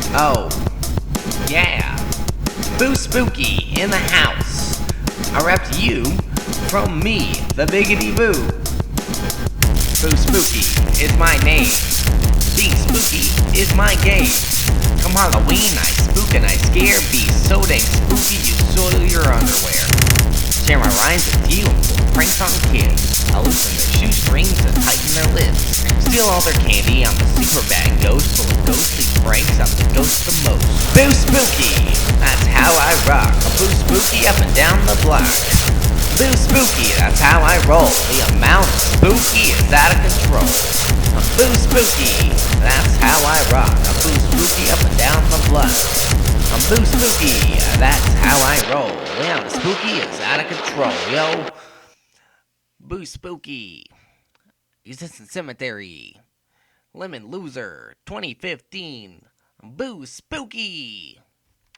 Oh, yeah. Boo Spooky in the house. I rep to you from me, the Biggity Boo. Boo Spooky is my name. Being spooky is my game. Come Halloween, I spook and I scare. Be so dang spooky you soil your underwear. Share my rhymes with you and pull pranks on kids. I loosen their shoestrings and tighten their lips. Steal all their candy, I'm the super bad ghost. Full of ghostly pranks, I'm the ghost the most. Boo Spooky, that's how I rock. A Boo Spooky up and down the block. Boo Spooky, that's how I roll. The amount of spooky is out of control. I'm Boo Spooky, that's how I rock. A Boo Spooky up and down the block. I'm Boo Spooky, that's how I roll. Yeah, the spooky is out of control, yo. Boo Spooky. Existence Cemetery. Lemon Loser 2015. Boo Spooky.